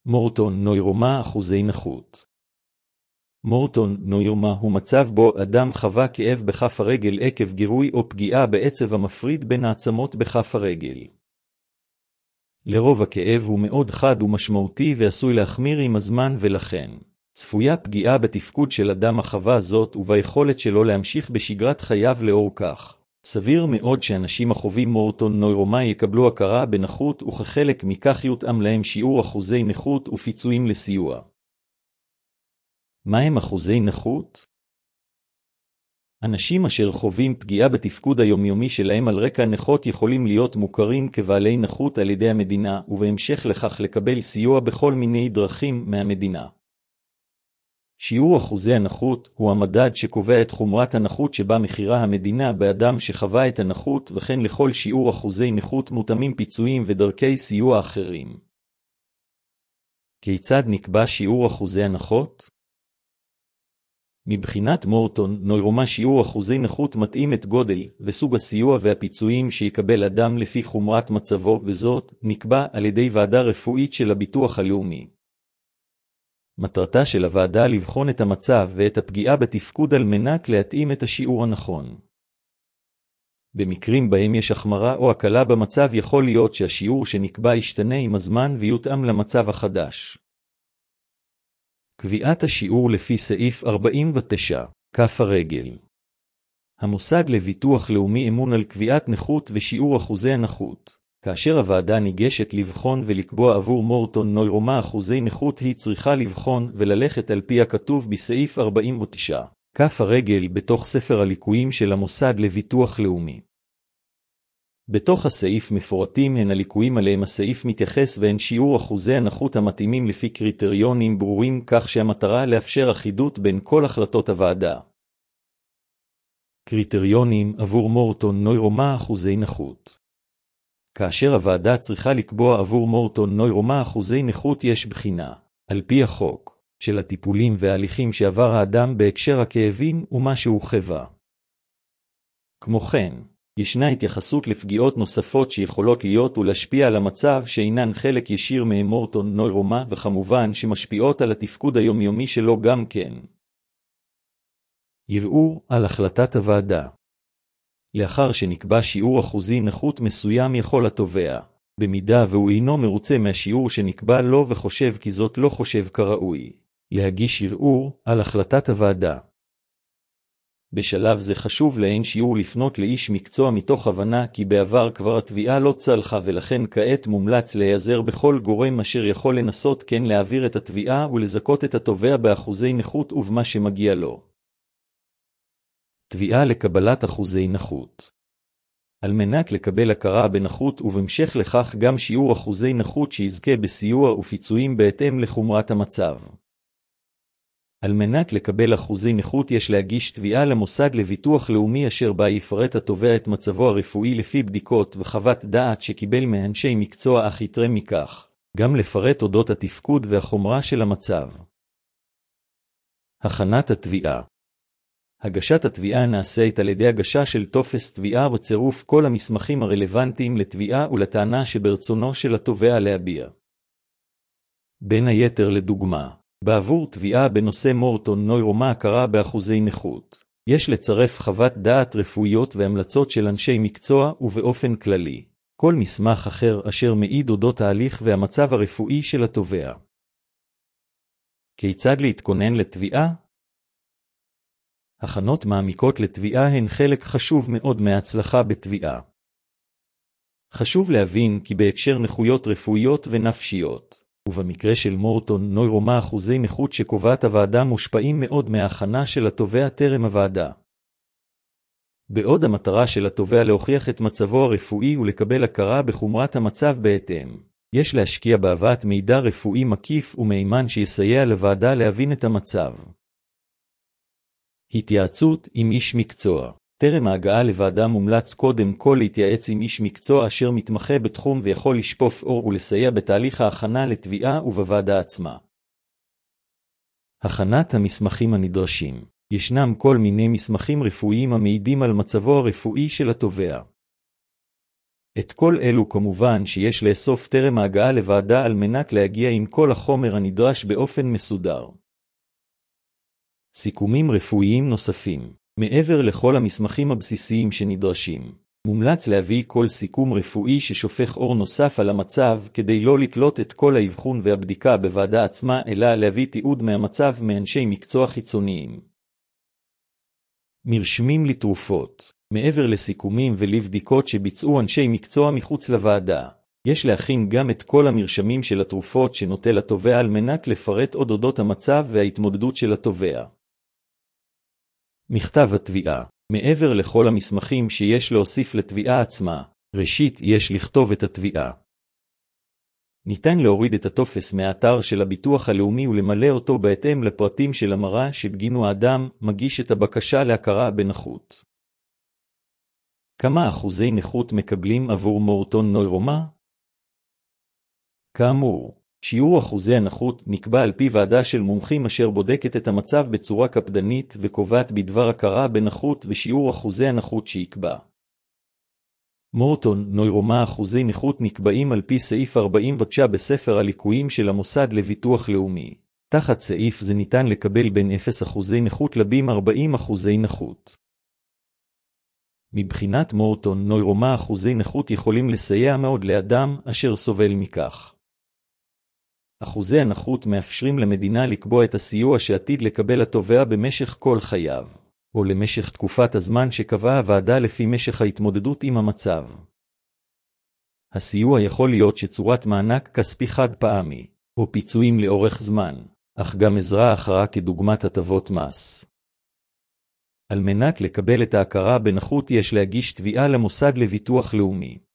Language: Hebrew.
מורטון נוירומה אחוזי נכות. מורטון נוירומה הוא מצב בו אדם חווה כאב בכף הרגל עקב גירוי או פגיעה בעצב המפריד בין העצמות בכף הרגל. לרוב הכאב הוא מאוד חד ומשמעותי ועשוי להחמיר עם הזמן, ולכן צפויה פגיעה בתפקוד של אדם החווה זאת וביכולת שלו להמשיך בשגרת חייו לאור כך. סביר מאוד שאנשים החווים מורטון נוירומה יקבלו הכרה בנכות, וכחלק מכך יותאם להם שיעור אחוזי נכות ופיצויים לסיוע. מהם אחוזי נכות? אנשים אשר חווים פגיעה בתפקוד היומיומי שלהם על רקע נכות יכולים להיות מוכרים כבעלי נכות על ידי המדינה, ובהמשך לכך לקבל סיוע בכל מיני דרכים מהמדינה. שיעור אחוזי הנכות הוא המדד שקובע את חומרת הנכות שבה מחירה המדינה באדם שחווה את הנכות, וכן לכל שיעור אחוזי נכות מותאמים פיצויים ודרכי סיוע אחרים. כיצד נקבע שיעור אחוזי הנכות? מבחינת מורטון נוירומה שיעור אחוזי נכות מתאים את גודל וסוג הסיוע והפיצויים שיקבל אדם לפי חומרת מצבו, וזאת נקבע על ידי ועדה רפואית של הביטוח הלאומי. מטרתה של הוועדה לבחון את המצב ואת הפגיעה בתפקוד על מנת להתאים את השיעור הנכון. במקרים בהם יש החמרה או הקלה במצב יכול להיות שהשיעור שנקבע ישתנה עם הזמן ויותאם למצב החדש. קביעת השיעור לפי סעיף 49, כף הרגל. המוסד לביטוח לאומי אמון על קביעת נכות ושיעור אחוזי הנכות. כאשר הוועדה ניגשת לבחון ולקבוע עבור מורטון נוירומה אחוזי נכות, היא צריכה לבחון וללכת על פי הכתוב בסעיף 49, כף הרגל בתוך ספר הליקויים של המוסד לביטוח לאומי. בתוך הסעיף מפורטים הן הליקויים עליהם הסעיף מתייחס והן שיעור אחוזי הנכות המתאימים לפי קריטריונים ברורים, כך שהמטרה לאפשר אחידות בין כל החלטות הוועדה. קריטריונים עבור מורטון נוירומה אחוזי נכות. כאשר הוועדה צריכה לקבוע עבור מורטון נוירומה אחוזי נכות, יש בחינה, על פי החוק, של הטיפולים וההליכים שעבר האדם בהקשר הכאבים ומה שהוא חווה. כמו כן, ישנה התייחסות לפגיעות נוספות שיכולות להיות ולהשפיע על המצב שאינן חלק ישיר ממורטון נוירומה, וכמובן שמשפיעות על התפקוד היומיומי שלו גם כן. ערעור על החלטת הוועדה. לאחר שנקבע שיעור אחוזי נכות מסוים, יכול התובע, במידה והוא אינו מרוצה מהשיעור שנקבע לו וחושב כי זאת לא חושב כראוי, להגיש ערעור על החלטת הוועדה. בשלב זה חשוב לאין שיעור לפנות לאיש מקצוע מתוך הבנה כי בעבר כבר התביעה לא צלחה, ולכן כעת מומלץ להיעזר בכל גורם אשר יכול לנסות כן להעביר את התביעה ולזכות את התובע באחוזי נכות ובמה שמגיע לו. תביעה לקבלת אחוזי נכות. על מנת לקבל הכרה בנכות ובהמשך לכך גם שיעור אחוזי נכות שיזכה בסיוע ופיצויים בהתאם לחומרת המצב. על מנת לקבל אחוזי נכות יש להגיש תביעה למוסד לביטוח לאומי אשר בה יפרט התובע את מצבו הרפואי לפי בדיקות וחוות דעת שקיבל מאנשי מקצוע, אך יתרה מכך, גם לפרט אודות התפקוד והחומרה של המצב. הכנת התביעה. הגשת התביעה נעשית על ידי הגשה של טופס תביעה וצירוף כל המסמכים הרלוונטיים לתביעה ולטענה שברצונו של התובע להביע. בין היתר, לדוגמה, בעבור תביעה בנושא מורטון נוירומה הכרה באחוזי נכות, יש לצרף חוות דעת רפואיות והמלצות של אנשי מקצוע, ובאופן כללי, כל מסמך אחר אשר מעיד אודות ההליך והמצב הרפואי של התובע. כיצד להתכונן לתביעה? הכנות מעמיקות לתביעה הן חלק חשוב מאוד מההצלחה בתביעה. חשוב להבין כי בהקשר נכויות רפואיות ונפשיות, ובמקרה של מורטון נוירומה אחוזי נכות שקובעת הוועדה מושפעים מאוד מההכנה של התובע טרם הוועדה. בעוד המטרה של התובע להוכיח את מצבו הרפואי ולקבל הכרה בחומרת המצב בהתאם, יש להשקיע בהבאת מידע רפואי מקיף ומהימן שיסייע לוועדה להבין את המצב. התייעצות עם איש מקצוע. טרם ההגעה לוועדה מומלץ קודם כל להתייעץ עם איש מקצוע אשר מתמחה בתחום ויכול לשפוף אור ולסייע בתהליך ההכנה לתביעה ובוועדה עצמה. הכנת המסמכים הנדרשים. ישנם כל מיני מסמכים רפואיים המעידים על מצבו הרפואי של התובע. את כל אלו כמובן שיש לאסוף טרם ההגעה לוועדה על מנת להגיע עם כל החומר הנדרש באופן מסודר. סיכומים רפואיים נוספים. מעבר לכל המסמכים הבסיסיים שנדרשים, מומלץ להביא כל סיכום רפואי ששופך אור נוסף על המצב כדי לא לתלות את כל האבחון והבדיקה בוועדה עצמה, אלא להביא תיעוד מהמצב מאנשי מקצוע חיצוניים. מרשמים לתרופות. מעבר לסיכומים ולבדיקות שביצעו אנשי מקצוע מחוץ לוועדה, יש להכין גם את כל המרשמים של התרופות שנוטל התובע על מנת לפרט עוד אודות המצב וההתמודדות של התובע. מכתב התביעה. מעבר לכל המסמכים שיש להוסיף לתביעה עצמה, ראשית יש לכתוב את התביעה. ניתן להוריד את הטופס מהאתר של הביטוח הלאומי ולמלא אותו בהתאם לפרטים של המרה שבגינו האדם מגיש את הבקשה להכרה בנכות. כמה אחוזי נכות מקבלים עבור מורטון נוירומה? כאמור, שיעור אחוזי הנכות נקבע על פי ועדה של מומחים אשר בודקת את המצב בצורה קפדנית וקובעת בדבר הכרה בנכות ושיעור אחוזי הנכות שיקבע. מורטון נוירומה אחוזי נכות נקבעים על פי סעיף 49 בספר הליקויים של המוסד לביטוח לאומי. תחת סעיף זה ניתן לקבל בין 0 אחוזי נכות לבין 40 אחוזי נכות. מבחינת מורטון נוירומה אחוזי נכות יכולים לסייע מאוד לאדם אשר סובל מכך. אחוזי הנכות מאפשרים למדינה לקבוע את הסיוע שעתיד לקבל התובע במשך כל חייו, או למשך תקופת הזמן שקבעה הוועדה לפי משך ההתמודדות עם המצב. הסיוע יכול להיות שצורת מענק כספי חד פעמי, או פיצויים לאורך זמן, אך גם עזרה אחרה כדוגמת הטבות מס. על מנת לקבל את ההכרה בנכות יש להגיש תביעה למוסד לביטוח לאומי.